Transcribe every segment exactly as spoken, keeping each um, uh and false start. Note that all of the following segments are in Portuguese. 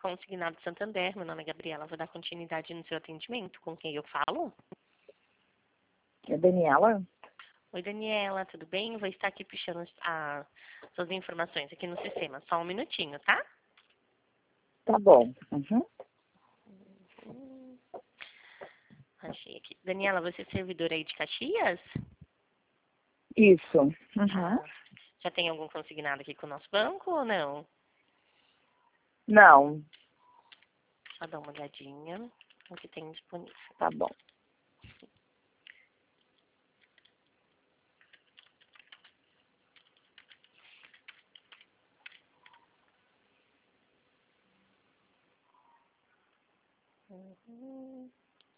Consignado Santander. Meu nome é Gabriela. Vou dar continuidade no seu atendimento. Com quem eu falo? É Daniela? Oi, Daniela. Tudo bem? Vou estar aqui puxando as as suas informações aqui no sistema. Só um minutinho, tá? Tá bom. Uhum. Hum, achei aqui. Daniela, você é servidora aí de Caxias? Isso. Uhum. Ah, já tem algum consignado aqui com o nosso banco ou não? Não. Só dar uma olhadinha no que tem disponível. Tá bom. Uhum.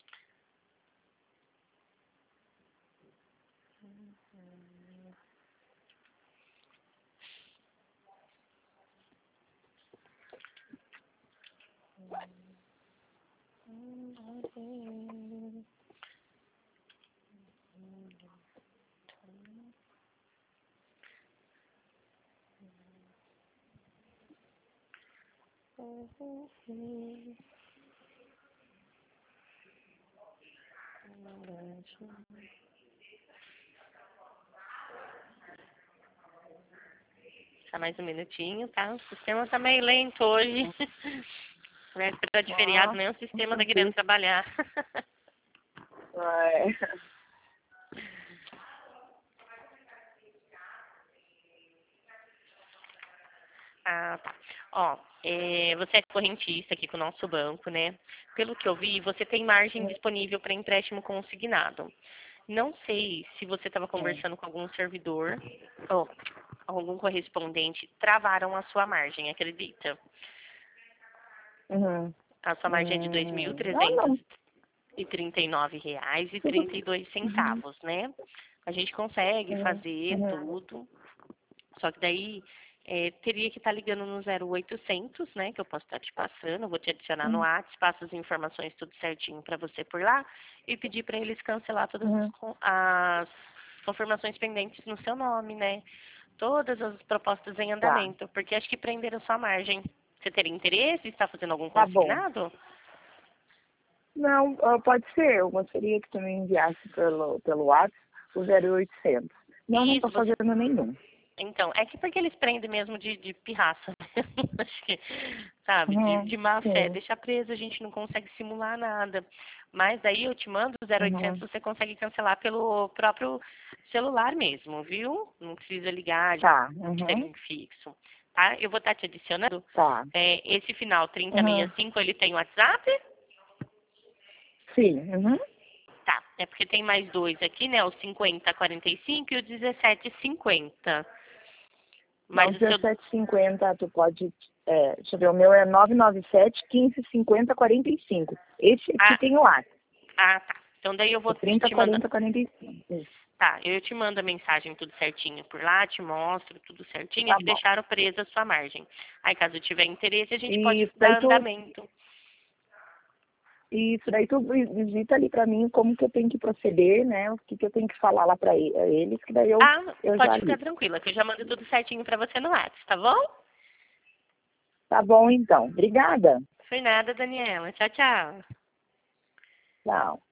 Uhum. Uhum. Só mais um minutinho, tá? O sistema tá meio lento hoje. Véspera de feriado, Ah, nem o sistema tá querendo entendi. trabalhar. É. Ah, tá. Ó, é, você é correntista aqui com o nosso banco, né? Pelo que eu vi, você tem margem disponível para empréstimo consignado. Não sei se você estava conversando com algum servidor ou algum correspondente, travaram a sua margem, acredita? Uhum. A sua margem é de dois mil Hum, não, trezentos não. e trinta e nove reais e Tudo. trinta e dois Uhum. centavos, né? A gente consegue Uhum. fazer Uhum. tudo, só que daí é, teria que estar ligando no zero oitocentos, né? Que eu posso estar te passando, eu vou te adicionar no Uhum. WhatsApp, passo as informações tudo certinho para você por lá e pedir para eles cancelar todas as, Uhum. con- as confirmações pendentes no seu nome, né? Todas as propostas em Tá. andamento, porque acho que prenderam sua margem. Você teria interesse? Está fazendo algum Tá bom. consignado? Não, ah, pode ser. Eu gostaria que tu me enviasse pelo, pelo WhatsApp o zero oitocentos. Não, não tô Isso, você. fazendo nenhum. Então, é que porque eles prendem mesmo de, de pirraça. Acho que, sabe, de, Uhum. de má fé. Sim. Deixa preso, a gente não consegue simular nada. Mas daí eu te mando o zero oitocentos, Uhum. você consegue cancelar pelo próprio celular mesmo, viu? Não precisa ligar de Tá. Uhum. sem fixo. Tá? Eu vou estar te adicionando. Tá. É, esse final trinta sessenta Uhum. e cinco, ele tem WhatsApp? Sim. Uhum. Tá, é porque tem mais dois aqui, né? O cinquenta quarenta e cinco e o dezessete cinquenta. Não, Mas o seu. dezessete cinquenta, tu pode. É, deixa eu ver, o meu é nove nove sete, quinze cinquenta, quarenta e cinco. Esse aqui Ah, tem o ar. ah, tá. Então daí eu O vou trinta, te mandar. quarenta, quarenta e cinco. Isso. Tá, eu te mando a mensagem tudo certinho por lá, te mostro tudo certinho, é Tá que bom. deixaram presa a sua margem. Aí caso tiver interesse, a gente pode Isso daí dar tu, andamento. isso daí tu visita ali pra mim como que eu tenho que proceder, né? O que, que eu tenho que falar lá pra e- eles, que daí eu, Ah, eu já pode ficar ligo. tranquila, que eu já mando tudo certinho pra você no WhatsApp, tá bom? Tá bom então. Obrigada. Foi nada, Daniela. Tchau, tchau. Tchau.